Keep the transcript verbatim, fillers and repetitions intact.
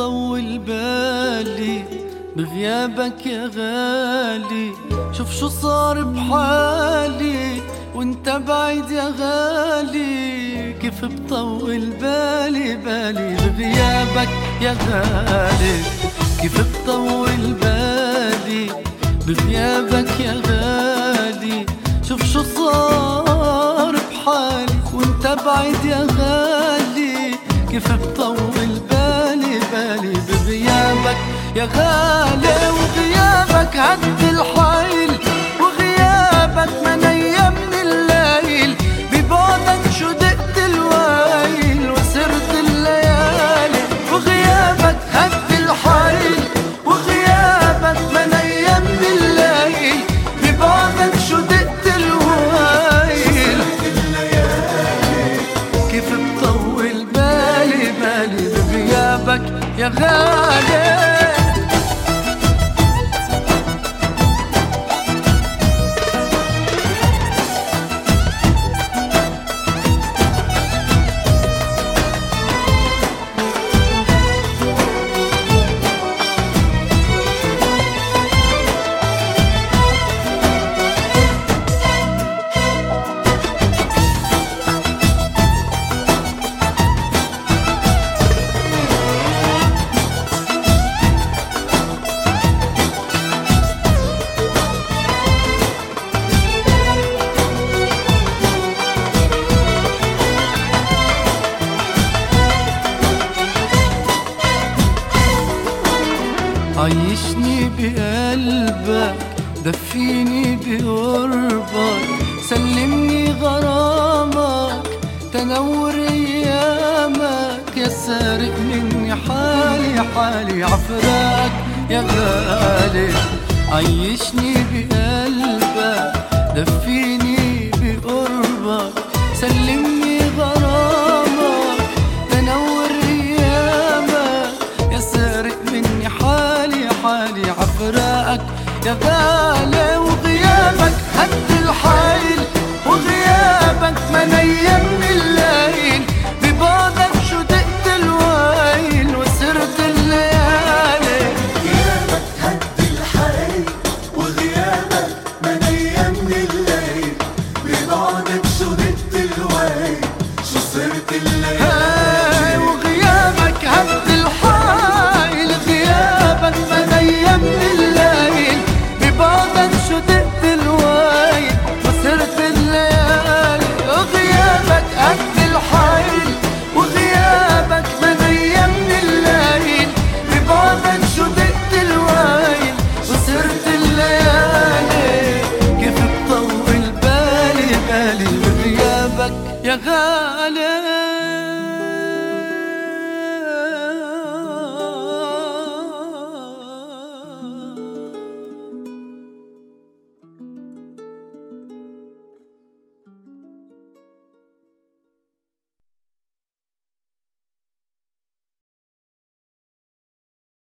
بطول بالي بغيابك يا غالي. شوف شو صار بحالي وانت بعيد يا غالي، كيف بطول بالي بالي بغيابك يا غالي. كيف بطول بالي بغيابك يا غالي. شوف شو صار بحالي وانت بعيد يا غالي، كيف بطول بالي بالي بغيابك يا غالي. وغيابك عد الحيل وغيابك ما نيم من الليل، ببعدك شو دقت الويل وسرت الليالي. وغيابك عد الحيل وغيابك ما نيم من الليل، ببعدك شو دقت الويل كيف بطول بالي بالي بغيابك يا غالي. عيشني بقلبك دفيني بقربك، سلمني غرامك تنور ايامك، يا سارق مني حالي حالي عفراك يا غالي. عيشني بقلبك دفيني بقربك، سلمني غرامك تنور ايامك، يا سارق مني حالي حالي عفراقك يا غالي. وغيابك هد الحيل وغيابك ما نيم من الليل، ببعدك شو دقت الويل وسرت الليالي. غيابك هد الحيل وغيابك ما نيم من الليل، ببعدك شو دقت الويل شو صرت الليالي. وغيابك هد الحيل غيابك ما نيم من الليل، ببعدك شو دقت الويل وسرت الليالي. وغيابك هد الحيل وغيابك ما نيم من الليل، ببعدك شو دقت الويل وسرت الليالي. كيف بطول بالي بالي بغيابك يا غالي.